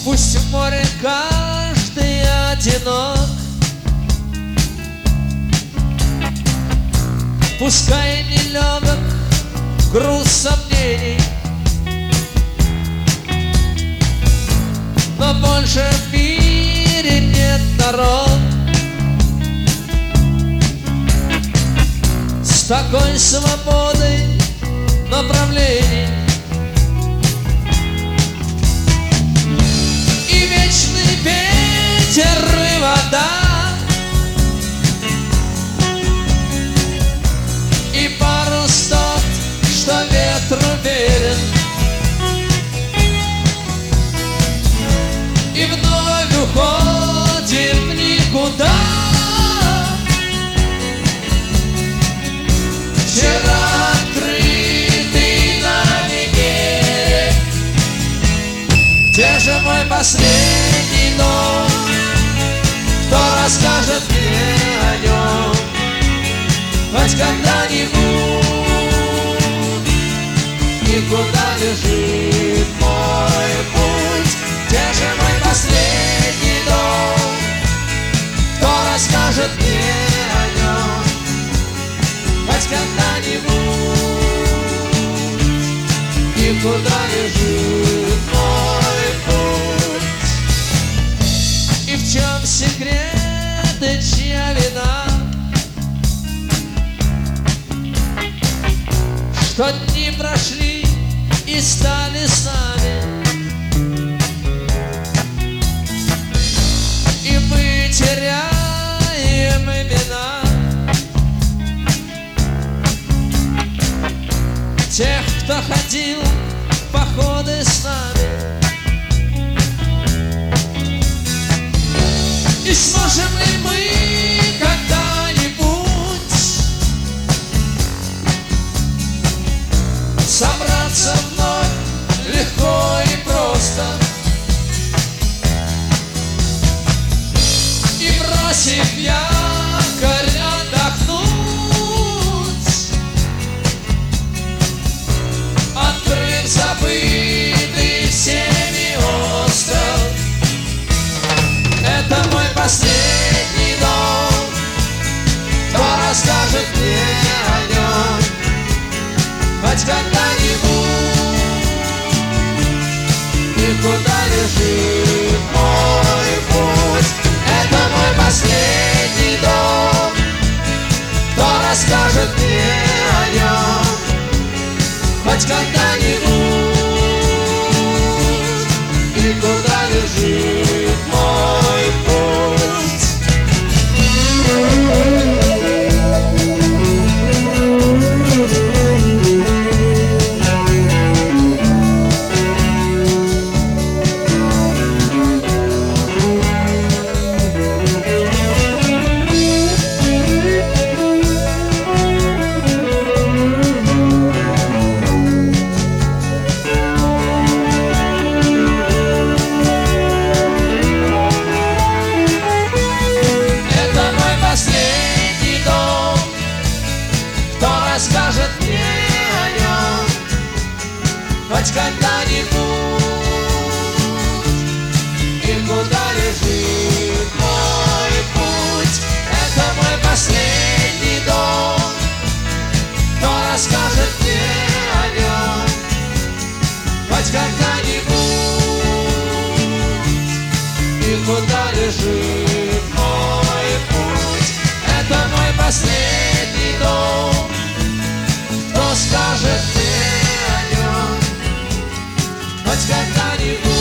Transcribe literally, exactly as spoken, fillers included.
Пусть в море каждый одинок, пускай нелегок груз сомнений, но больше в мире нет дорог с такой свободой направлений. И вечный ветер и вода, и парус тот, что ветру верен, и вновь уходим в никуда. Вчера открытый на веке, где же мой последний дом? Кто расскажет мне о нем хоть когда-нибудь? И куда лежит мой путь? Где же мой последний дом? Кто расскажет мне о нем хоть когда-нибудь? И куда лежит мой путь? И в чем секрет, и чья вина, что дни прошли и стали с нами, и мы теряем имена тех, кто ходил в походы с нами. И сможем ли мы когда-нибудь собраться вновь легко и просто, и бросив якорь отдохнуть, открыв забытый всеми остров? Это мой последний дом. Кто расскажет мне о нем хоть когда-нибудь? И куда лежит мой путь? Это мой последний дом. Кто расскажет мне о нем хоть когда-нибудь? И куда лежит мой путь? Скажет мне о нем хоть когда-нибудь? И куда лежит мой путь? Это мой последний дом. Кто расскажет мне о нем хоть когда-нибудь? И куда лежит мой путь? Это мой последний дом. Кто скажет мне о нем хоть когда-нибудь?